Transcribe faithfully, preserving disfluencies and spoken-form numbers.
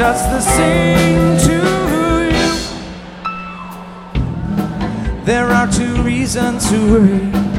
just the same to you. There are two reasons to worry.